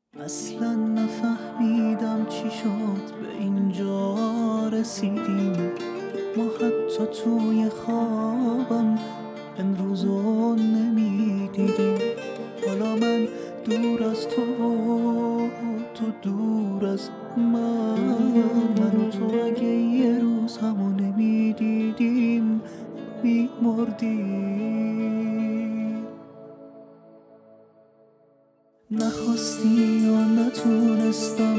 اصلا نفهمیدم چی شد به اینجا رسیدیم. ما حتی توی خوابم امروزو نمیدیدیم. حالا من دور از تو و تو دور از من و تو اگه یه روز همو نمیدیدیم میمردیم. نخواستی یا نتونستم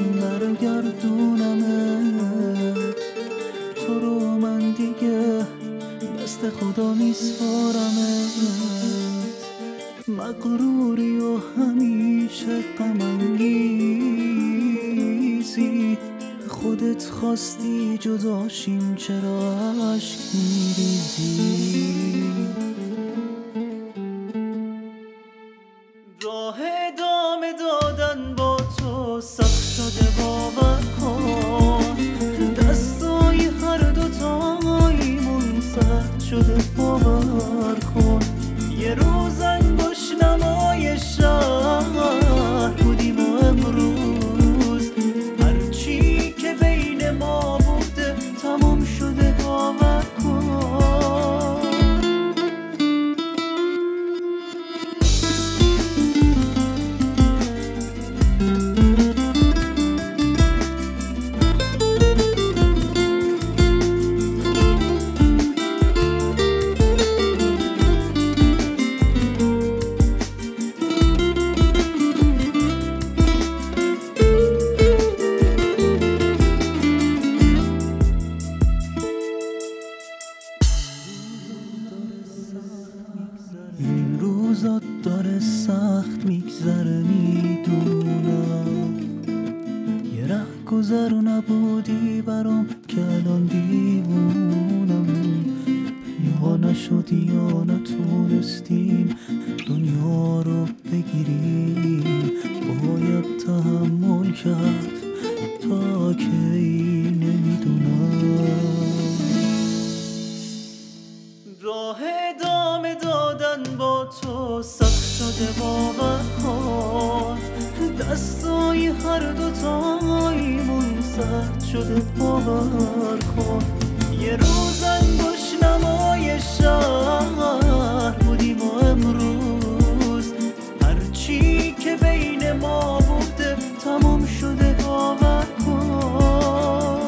برگردونمت تو رو، من دیگه دست خدا میسپارمت. مغروری و همیشه غم انگیزی، خودت خواستی جداشیم چرا اشک میریزی. راه ادامه دادن با تو سخت شده باور کن، دستای هر دوتاییمون سخت شده باور کن. یه روز انگوش نمای شهر بودیم و امروز هرچی که بین ما بوده تمام شده باور کن. این روزا داره سخت میگذره میدونم، یه ره گذر و نبودی برام که الان دیوونم. یا نشدی یا نتونستیم دنیا رو بگیریم، باید تحمل کرد تا کی نمیدونم. راه ادامه دادن با تو سخت شده باور کن، دستای هر دوتاییمون سخت شده باور کن. یه روز انگوش نمای شهر بودیم و امروز هرچی که بین ما بوده تمام شده باور کن.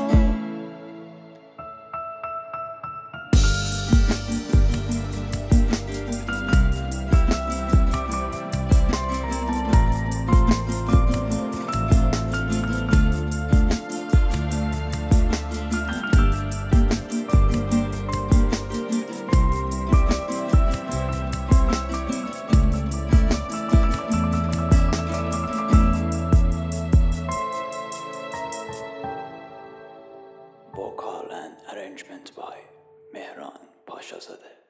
Vocal and arrangement by Mehran Pashazadeh.